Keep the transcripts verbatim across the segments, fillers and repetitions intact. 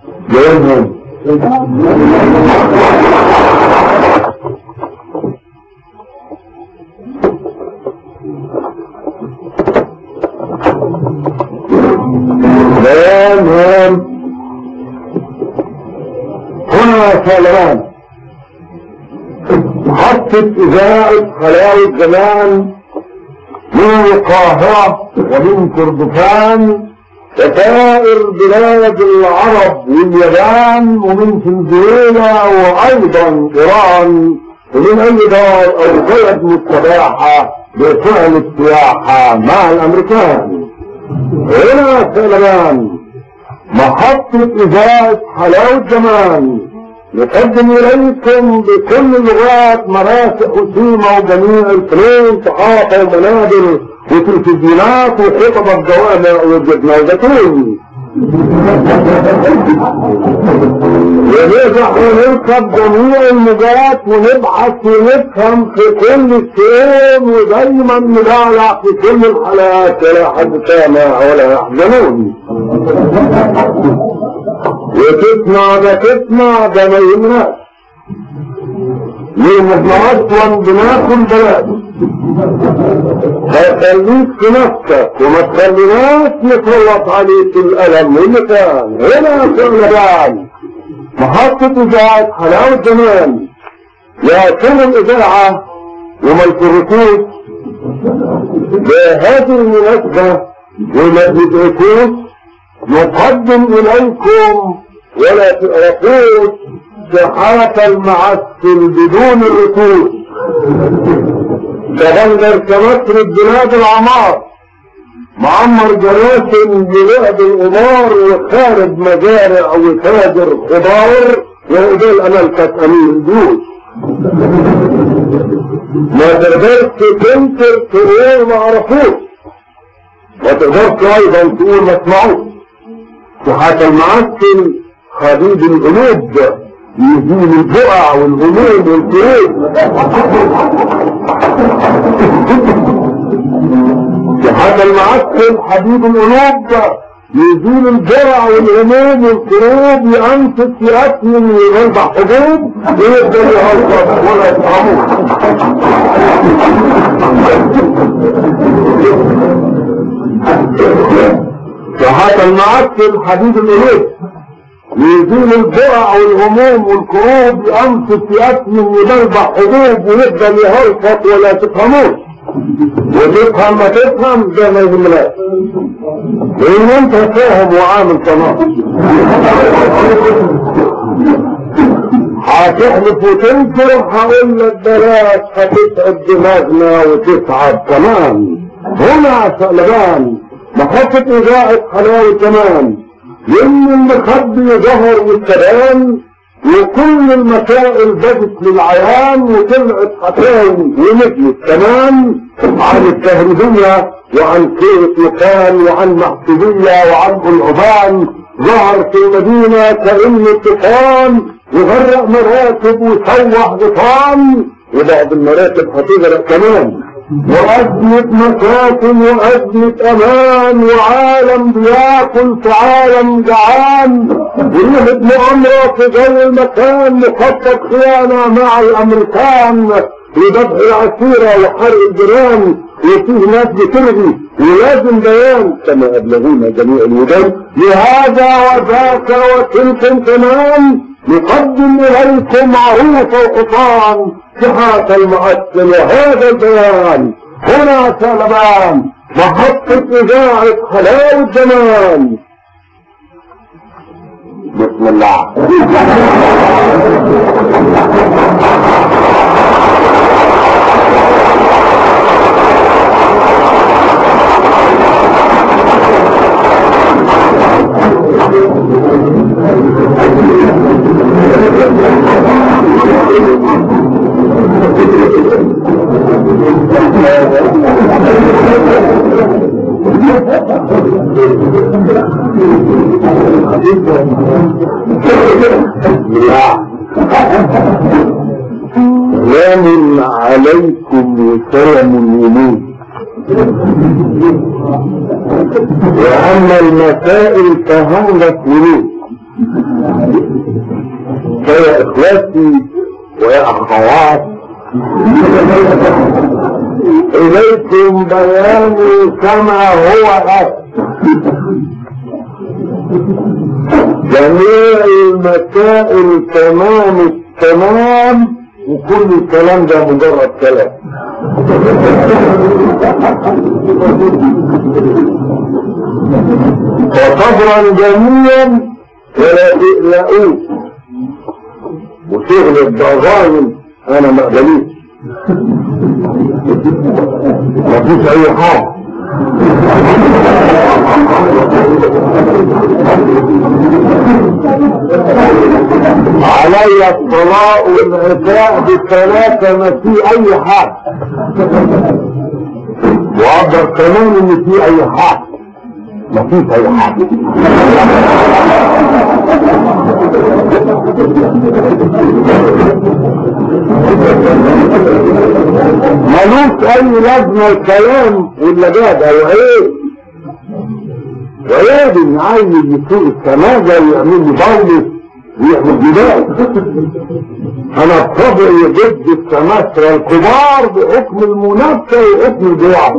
جايبهم جايبهم هنا سلمان محطة إذاعة حلاوة زمان من القاهرة ومن كردفان وسائر بلاد العرب واليابان ومن فنزويلا وأيضا إيران ومن أي دار أو بلد مستباحة بفعل السياحة مع الأمريكان. هنا سلمان محطة إذاعة حلاوة زمان نقدم إليكم بكل اللغات مراسق وسيمة وجميع الفنون ثقافة ومنابر وتلفزيونات وخطب الجوامع وجبنا وزيتون. ونرجع ونركب جميع اللغات ونبحث ونفهم في كل الشيء ودايما نضايع في كل الحالات ولا حد سامع ولا يحزنون. وتسمع ده تسمع ده ما يهمناش ليه احنا اصلا بناكل بلاد فخليك في نفسك وما تخليناش نسلط عليك الالم والمكان. هنا سلمان محطة إذاعة حلاوة زمان يا كل الإذاعة وما الكركوس بهذه المناسبة وما تدركوش نقدم إليكم ولا تعرفوش صحة المعسل بدون الركوز تغير كمصر البلاد العمار معمر جراسم بلعب القمار وخارب مزارع وتاجر خضار وإدال أملكة أمين الجيوش. ما تقدرش تنكر تقول ما عرفوش ما تقدرش أيضا تقول ما اسمعوش. صحة المعسل حبيب القلوب يزيل البقع والغموم والكروب. صحة المعسل حبيب القلوب يزيل البقع والغموم والكروب ينفس يأكل ويرضع حبوب ويقدر يهرب ولا يطعموه. صحة المعسل حبيب القلوب يزيل البقع والهموم والكروب ينفس يأكل ويرضع حبوب ويقدر يهرب ولا تفهموش. وتفهم ما تفهم ده ما يهمناش لان انت فاهم وعامل تمام. هتحلف وتنكر هقول لك بلاش هتتعب دماغنا وتتعب كمان. هنا سلمان محطة إذاعة حلاوة زمان لان المخبي ظهر والكلام وكل المسائل بدت للعيان وطلعت حكاوي ونجمت كمان عن التهريبية وعن كيف مكان وعن محسوبية وعن العبان ظهر في المدينة كأن الطوفان يغرق مراكب ويسوح غطان وبعض المراكب هتغرق كمان وأزمة مساكن وأزمة أمان وعالم بياكل في عالم جعان وريحة مؤامرة في جو المكان مخطط خيانة مع الأمريكان لذبح العسيرة وحرق الجيران وفيه ناس بترغي ولازم بيان كما أبلغونا جميع الودان لهذا وذاك وتلكم كمان نقدم إليكم عروس وحصان صحة المعسل وهذا البيان. هنا سلمان محطة إذاعة حلاوة زمان. بسم الله. سلام عليكم وسلام يمين. وأما المسائل فهمت ولود فيا اخواتي ويا اخوات اليكم بياني كما هو آت. جميع المسائل تمام التمام، وكل الكلام ده مجرد كلام. وصبرا جميلا ولا تقلقوش، وشغل الضغائن انا ما اقبلوش، مفيش اي حاجه. علي الطلاق والعتاق بالثلاثة ما في اي حاجة، وأقدر كمان ان في اي حاجة، ما فيش اي حاجة. ملوش اي لازمة الكلام واللجاجة وعيب وعيب ان عايز يسوق السماجة ويعمل لي بولس ويعمل جدال. انا بطبعي ضد السماسرة الكبار بحكم المنافسة وحكم الجوع.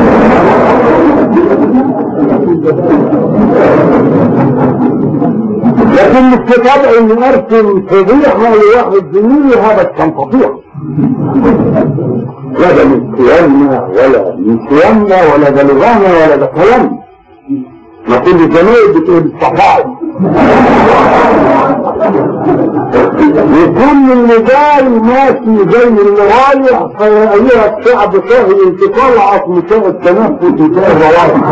لكن مش بطبعي اني ارسم فضيحة لواحد زميلي، هذا كان فضيحة. لا ده من صيامنا ولا من صيامنا ولا ده لغانا ولا ده كلام. ما كل الجماعة بتقول الصحائف وكل اللي جاي ماشي زي اللي رايح. فيا ايها الشعب شاهد انتقال عصم شاهد التنفس وشاهد الروايح.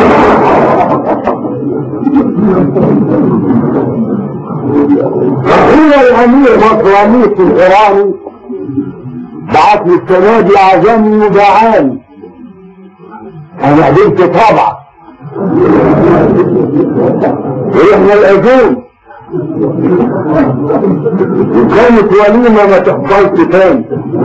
أخيرا الأمير مطرانيس الإيراني بعت لي السنة دي عزمني وجعان، أنا قدرت طبعا وإحنا الأذون، وكانت وليمة ما تحصلش تاني.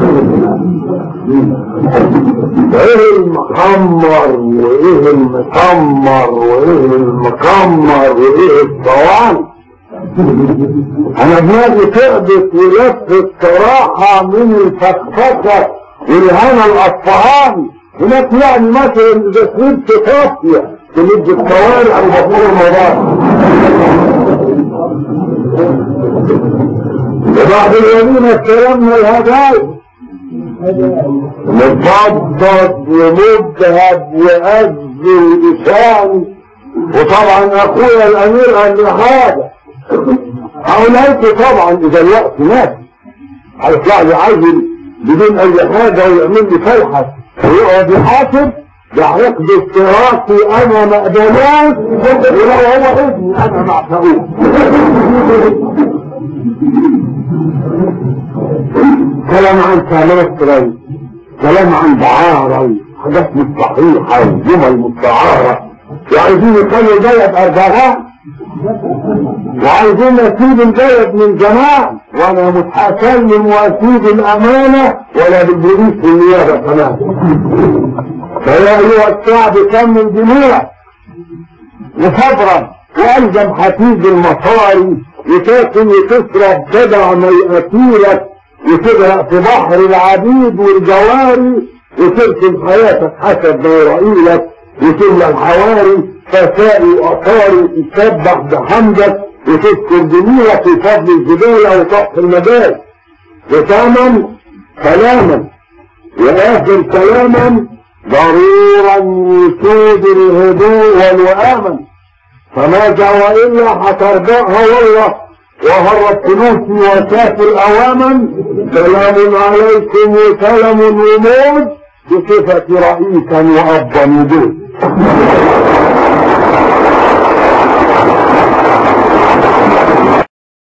ايه المخمر وايه المسمر وايه المكمر وايه الصوان. انا دماغي تعبت ولفت الصراحة من الفخفخة والهنا الاصفهاني. هناك يعني مثلا اذا سرت طافية تمد الصوارع وبطول الموضوع. وبعد الوليمة استلمنا الهدايا متضبط ومذهب وأز وإشان. وطبعا أخويا الأمير قال لي حاجة حاولت طبعا إذا الوقت مات هيطلع لي عجل بدون أي حاجة ويعمل لي فلحة ويقعد يحاسب، ده هيقضي استراسي أنا ما أقبلوش، ولو هو ابني أنا ما أعتقوش. كلام عن سماسرة، كلام عن دعارة، حاجات مش صحيحة وجمل مستعارة، وعايزين يخلوا البلد أربعات، وعايزين نسيب البلد من زمان، وانا مش هسلم واسيب الامانة ولا بالبوليس والنيابة كمان. فيا ايها الشعب كمل دموعك وصبرا، والزم حفيد المصاري وتاكل وتشرب تدع ميقاتيلك وتغرق في بحر العبيد والجواري وترسم حياتك حسب ما يرأيلك وتملى الحواري فسائي وأطاري تسبح بحمدك وتذكر جميلك في فضل الزبالة وطق المجال. وثامن كلاما وآخر كلاما ضرورا يسود الهدوء والوآمن، فماذا وإلا هترجعها والله وهرب فلوسي وسافر أواما. سلام عليكم وسلام وموت بصفة رئيسا وأبا وجود.